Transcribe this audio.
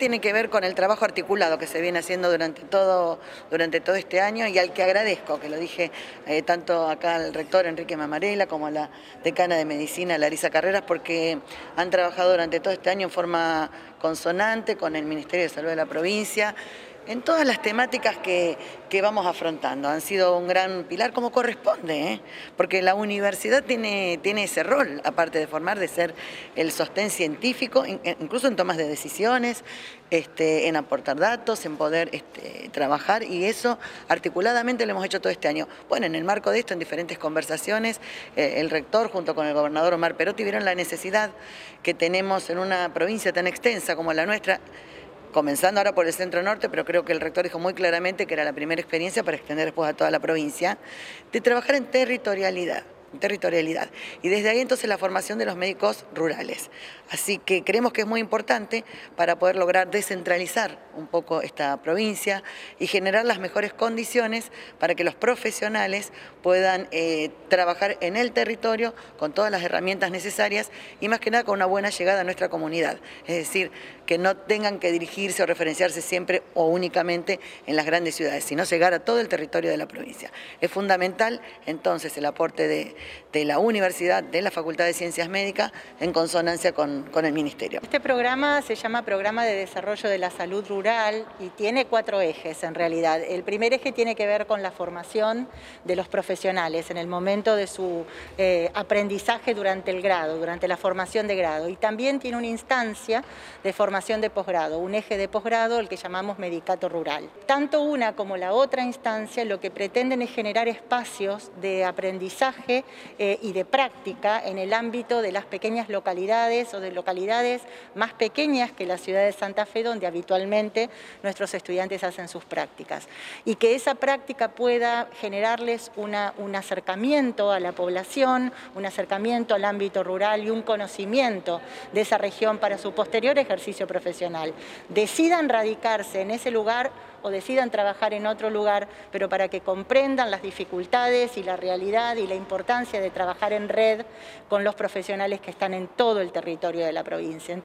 tiene que ver con el trabajo articulado que se viene haciendo durante todo este año y al que agradezco, que lo dije tanto acá al rector Enrique Mamarela como a la decana de Medicina Larisa Carreras, porque han trabajado durante todo este año en forma consonante con el Ministerio de Salud de la provincia, en todas las temáticas que vamos afrontando. Han sido un gran pilar como corresponde, porque la universidad tiene ese rol, aparte de formar, de ser el sostén científico, incluso en tomas de decisiones, en aportar datos, en poder trabajar, y eso articuladamente lo hemos hecho todo este año. Bueno, en el marco de esto, en diferentes conversaciones, el rector junto con el gobernador Omar Perotti vieron la necesidad que tenemos en una provincia tan extensa como la nuestra, comenzando ahora por el centro norte, pero creo que el rector dijo muy claramente que era la primera experiencia para extender después a toda la provincia, de trabajar en territorialidad. Y desde ahí entonces la formación de los médicos rurales. Así que creemos que es muy importante para poder lograr descentralizar un poco esta provincia y generar las mejores condiciones para que los profesionales puedan trabajar en el territorio con todas las herramientas necesarias y más que nada con una buena llegada a nuestra comunidad. Es decir, que no tengan que dirigirse o referenciarse siempre o únicamente en las grandes ciudades, sino llegar a todo el territorio de la provincia. Es fundamental entonces el aporte de la universidad, de la Facultad de Ciencias Médicas, en consonancia con el Ministerio. Este programa se llama Programa de Desarrollo de la Salud Rural y tiene 4 ejes en realidad. El primer eje tiene que ver con la formación de los profesionales en el momento de su aprendizaje durante el grado, durante la formación de grado. Y también tiene una instancia de formación de posgrado, un eje de posgrado, el que llamamos Medicato Rural. Tanto una como la otra instancia lo que pretenden es generar espacios de aprendizaje y de práctica en el ámbito de las pequeñas localidades o de localidades más pequeñas que la ciudad de Santa Fe, donde habitualmente nuestros estudiantes hacen sus prácticas. Y que esa práctica pueda generarles un acercamiento a la población, un acercamiento al ámbito rural y un conocimiento de esa región para su posterior ejercicio profesional. Decidan radicarse en ese lugar o decidan trabajar en otro lugar, pero para que comprendan las dificultades y la realidad y la importancia de trabajar en red con los profesionales que están en todo el territorio de la provincia.